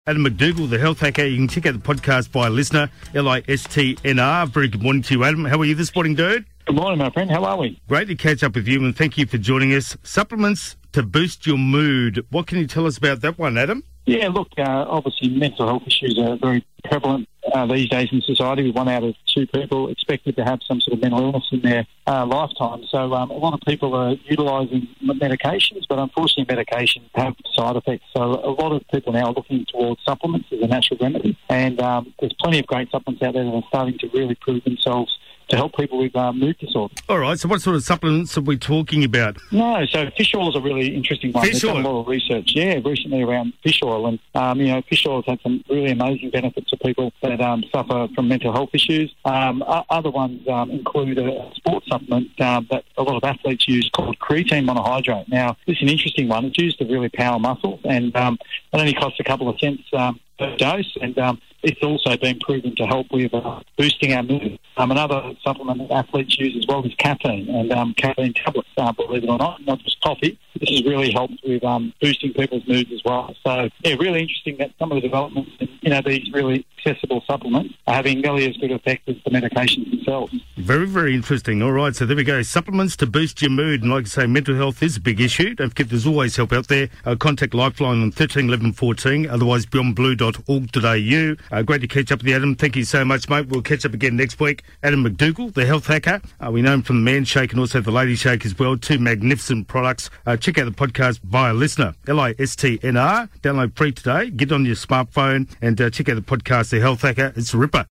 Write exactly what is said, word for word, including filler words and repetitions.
Adam McDougall, the health hacker. You can check out the podcast via Listener, L I S T N R. Very good morning to you, Adam. How are you this morning, dude? Good morning, my friend. How are we? Great to catch up with you, and thank you for joining us. Supplements to boost your mood. What can you tell us about that one, Adam? Yeah, look, uh, obviously mental health issues are very prevalent uh, these days in society. One out of two people expected to have some sort of mental illness in their uh, lifetime. So um, a lot of people are utilising medications, but unfortunately medications have side effects. So a lot of people now are looking towards supplements as a natural remedy. And um, there's plenty of great supplements out there that are starting to really prove themselves to help people with um, mood disorders. All right, so what sort of supplements are we talking about? No, so fish oil is a really interesting one. Fish There's oil? done a lot of research, yeah, recently around fish oil. And, um, you know, fish oil has had some really amazing benefits for people that um, suffer from mental health issues. Um, other ones um, include a sports supplement um, that a lot of athletes use called creatine monohydrate. Now, this is an interesting one. It's used to really power muscles, and um, it only costs a couple of cents um, per dose, and um, it's also been proven to help with uh, boosting our mood. Um, another supplement that athletes use as well is caffeine, and um, caffeine tablets, uh, believe it or not, not just coffee. This has really helped with um, boosting people's moods as well. So, yeah, really interesting that some of the developments in, you know, these really accessible supplements are having nearly as good effect as the medications themselves. Very, very interesting. All right, so there we go. Supplements to boost your mood. And like I say, mental health is a big issue. Don't forget, there's always help out there. Uh, contact Lifeline on thirteen eleven fourteen, otherwise beyond blue dot org dot a u. Uh, great to catch up with you, Adam. Thank you so much, mate. We'll catch up again next week. Adam McDougall, the health hacker. Uh, we know him from the Man Shake and also the Lady Shake as well. Two magnificent products. Uh, check out the podcast via Listener, L I S T N R. Download free today. Get on your smartphone and uh, check out the podcast, The Health Hacker. It's a ripper.